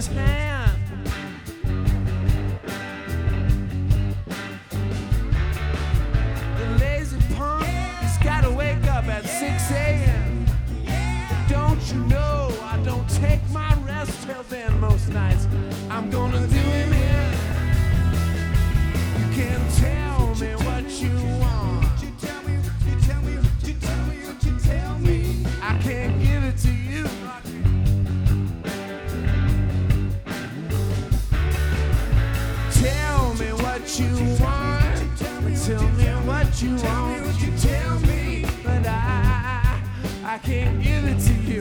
his hand. The lazy punk, he's gotta wake up at 6 a.m. Don't you know I don't take my rest till then most nights? I'm gonna do him in. You can tell me what you want. You tell me what you tell me. I can't give it to you. Tell me what you want. Tell me what you want. You tell me, but I can't give it to you.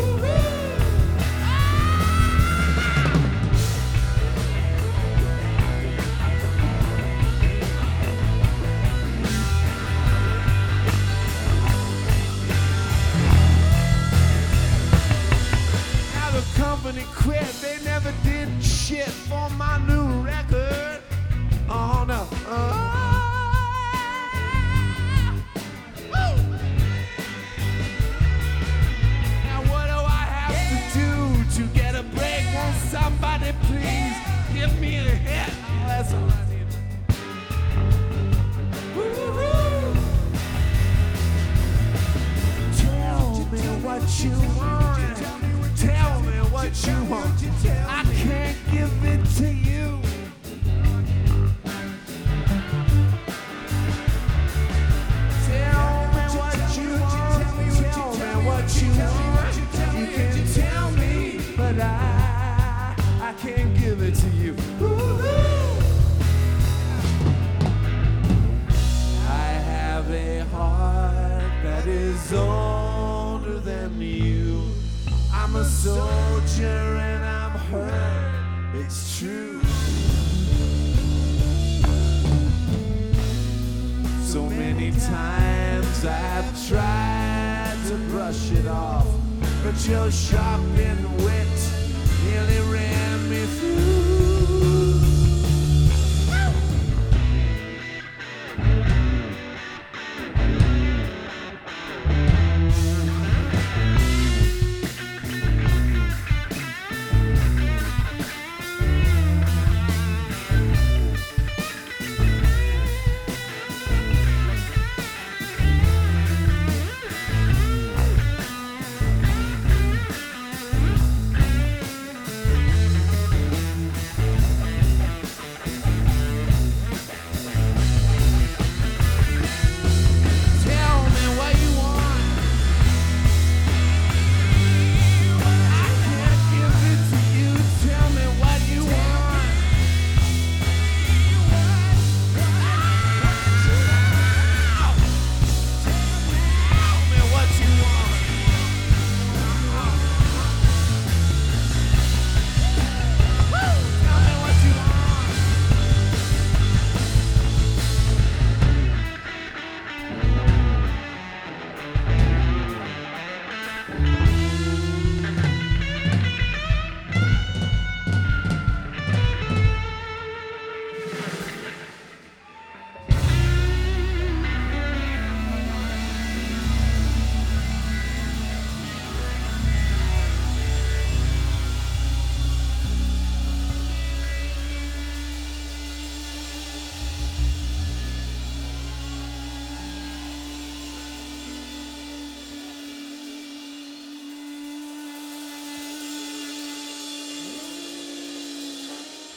Now the company quit. They never did shit for my new record. Oh no. Now what do I have to do to get a break? Won't somebody please give me a hit? Oh, that's all I need. Woo-hoo. Tell me what you want. Tell me what you want. I can't give it to you. Tell me what you want. Tell me what you want. You can tell me, but I can't give it to you. I have a heart that is older than you. I'm a soldier and I'm hurt, it's true. So many times I've tried to brush it off, but your sharp and wit nearly